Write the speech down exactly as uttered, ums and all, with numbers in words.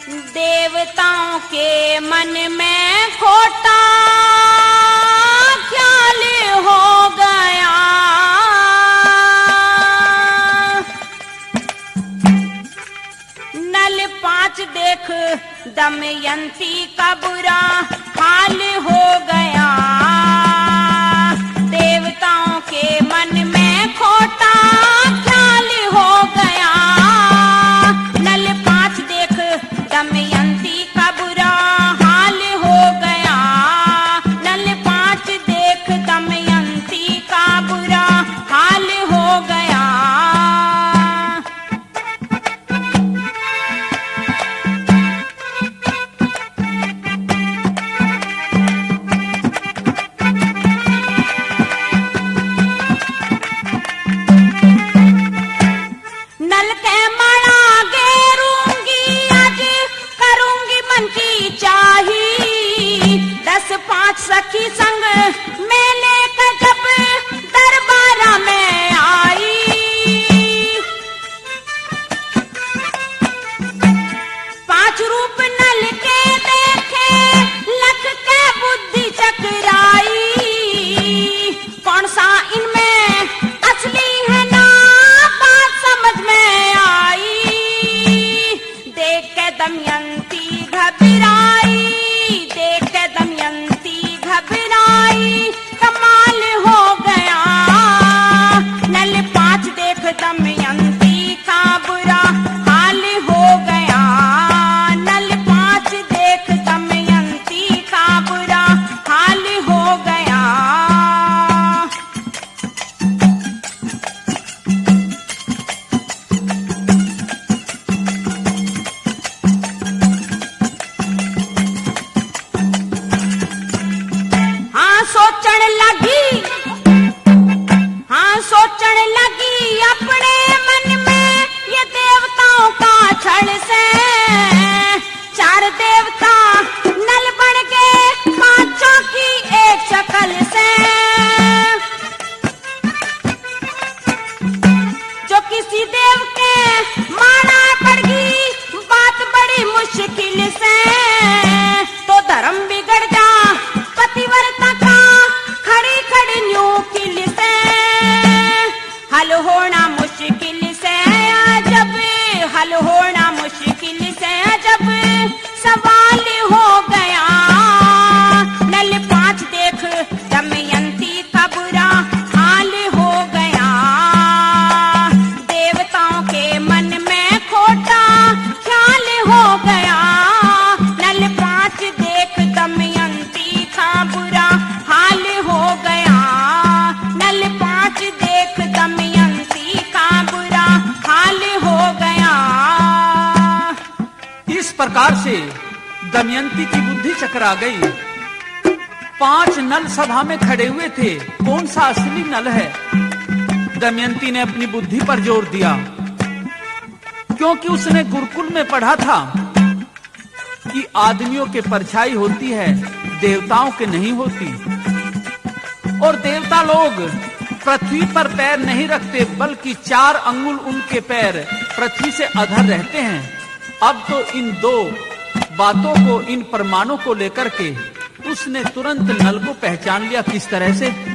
देवताओं के मन में खोटा ख्याल हो गया। नल पांच देख दमयंती का बुरा हाल हो गया। देवताओं के मन में खोटा ख्याल हो गया। नल पांच देख दमयंती का बुरा हाल हो गया। नल पांच देख दमयंती का बुरा हाल हो गया। नल के मणा घेरूंगी आज करूंगी मन की चाही। दस पांच सखी संग मेले का जब दरबारा में आई। पांच रूप नल के देखे लख के बुद्धि चकराई। कौन सा इनमें असली है ना बात समझ में आई। देख के दमयंती घबराई। देख के दमयंती घबराई। कमाल हो गया। नल पांच देख दमयंती का बुरा हाल हो गया। नल पांच देख दमयंती का बुरा हाल हो गया। हाँ सोचण लगी, हाँ सोचण लगी अपने मन में ये देवताओं का छल से। चार देवता नल बन के पांचों की एक शक्ल से। जो किसी देव के माना पड़ गई बात बड़ी मुश्किल से। तो धर्म बिगड़ जा पतिव्रता का खड़ी खड़ी न्यू किल से। हल होना मुश्किल से जब, हल होना मुश्किल से जब सवाल हो गया। नल पांच देख दमयंती का बुरा हाल हो गया। देवताओं के मन में खोटा ख्याल हो गया। नल पांच देख दमयंती का बुरा हाल हो गया। नल पांच देख दमयंती का बुरा हाल हो गया। इस प्रकार से दमयंती की बुद्धि चकरा गई। पांच नल सभा में खड़े हुए थे, कौन सा असली नल है? दमयंती ने अपनी बुद्धि पर जोर दिया, क्योंकि उसने गुरुकुल में पढ़ा था कि आदमियों के परछाई होती है, देवताओं के नहीं होती। और देवता लोग पृथ्वी पर पैर नहीं रखते, बल्कि चार अंगुल उनके पैर पृथ्वी से अधर रहते हैं। अब तो इन दो बातों को, इन प्रमाणों को लेकर के उसने तुरंत नल को पहचान लिया। किस तरह से?